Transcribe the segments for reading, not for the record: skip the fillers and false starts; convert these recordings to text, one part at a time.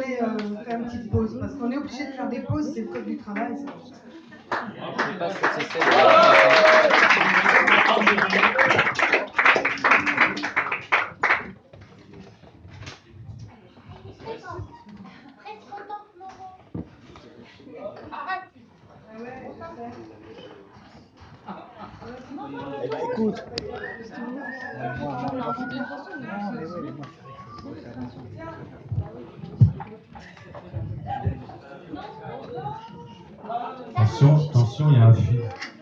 voulais faire une petite pause, parce qu'on est obligé de faire des pauses, c'est le code du travail. C'est pour ça. Je sais pas ce que c'est. Eh ben écoute. Attention, il y a un fil.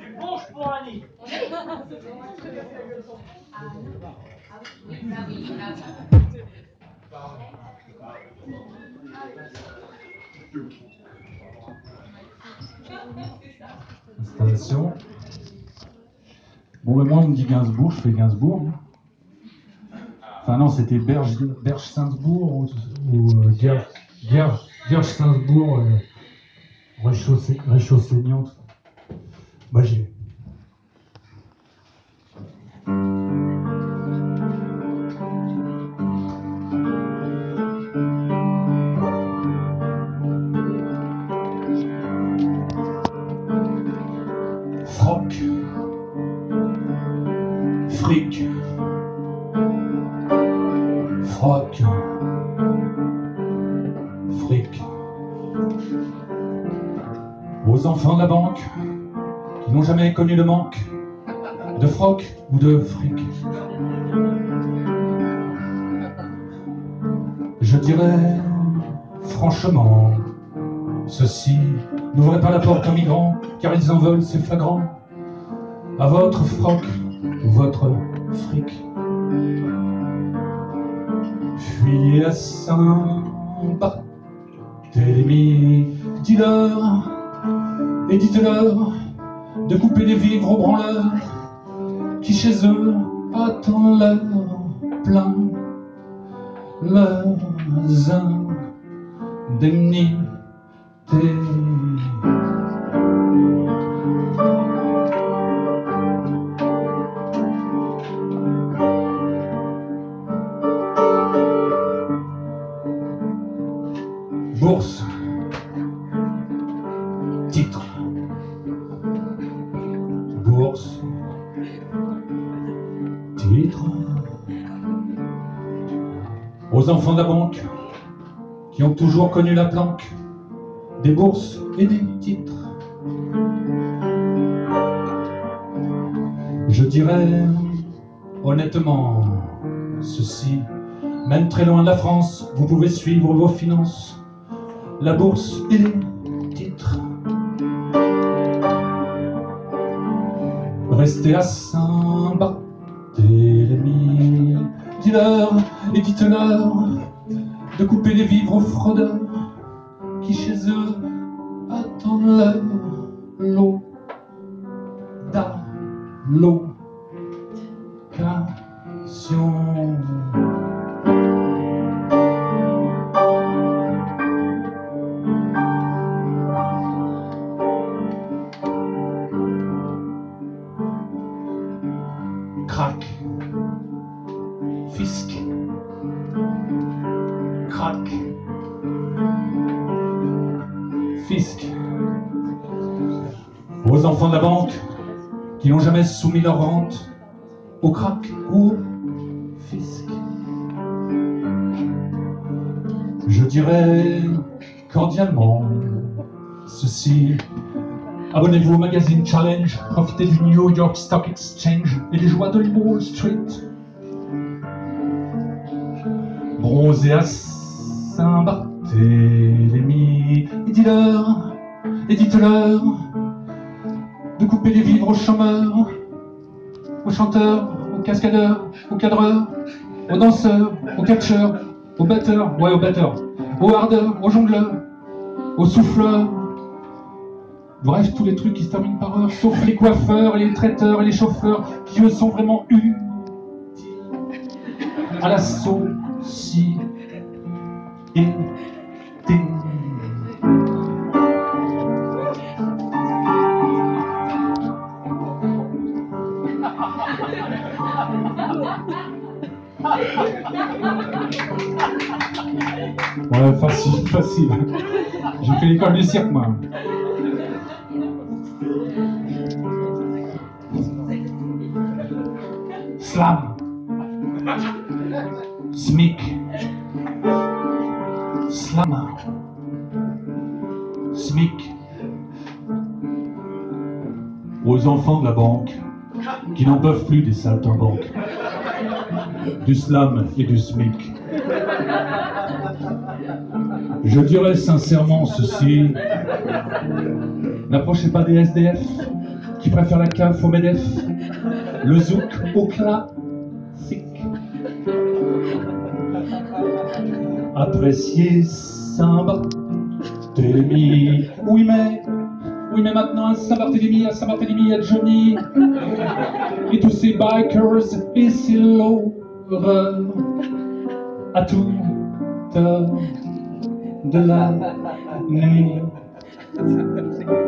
Installation. Bon, ben moi, on me dit Gainsbourg, je fais Gainsbourg. Enfin, non, c'était Berge-Saintsbourg ou Gerge-Saintsbourg, Réchaud-Saignant. Bah, j'ai. Froc, fric, froc, fric. Aux enfants de la banque qui n'ont jamais connu le manque de froc ou de fric, je dirais franchement, ceux-ci n'ouvrez pas la porte aux migrants, car ils en veulent, c'est flagrant, à votre froc ou votre fric. Fuyez à Saint-Barthélemy, dis-leur et dites-leur de couper les vivres aux branleurs qui chez eux attendent leur plein, leurs indemnités. Bourse, titre, bourse, titre. Aux enfants de la banque qui ont toujours connu la planque des bourses et des titres, je dirais honnêtement ceci, même très loin de la France, vous pouvez suivre vos finances, la bourse et les titres. Restez à Saint-Barthélemy, dis-leur et dites-leur de couper les vivres aux fraudeurs qui chez eux attendent leur lot d'allocation. Crac, fisc, crac, fisc. Aux enfants de la banque qui n'ont jamais soumis leur rente au crac ou au fisc, je dirais cordialement ceci. Abonnez-vous au magazine Challenge, profitez du New York Stock Exchange et des joies de Wall Street. Bronzez à Saint-Barthélemy et dites-leur de couper les vivres aux chômeurs, aux chanteurs, aux cascadeurs, aux cadreurs, aux danseurs, aux catcheurs, aux batteurs, aux hardeurs, aux jongleurs, aux souffleurs. Bref, tous les trucs qui se terminent par heure, sauf les coiffeurs, et les traiteurs et les chauffeurs, qui eux sont vraiment utiles à la société. Ouais, Facile, facile. J'ai fait l'école du cirque, moi. Slam. SMIC. Slam. SMIC. Aux enfants de la banque qui n'en peuvent plus des saltimbanques, du slam et du SMIC. Je dirais sincèrement ceci: n'approchez pas des SDF qui préfèrent la CAF au MEDEF, le zouk au classique. Appréciez Saint-Barthélemy. Oui mais maintenant à Saint-Barthélemy, il y a Johnny et tous ces bikers et ces l'horreur à toute heure de la nuit.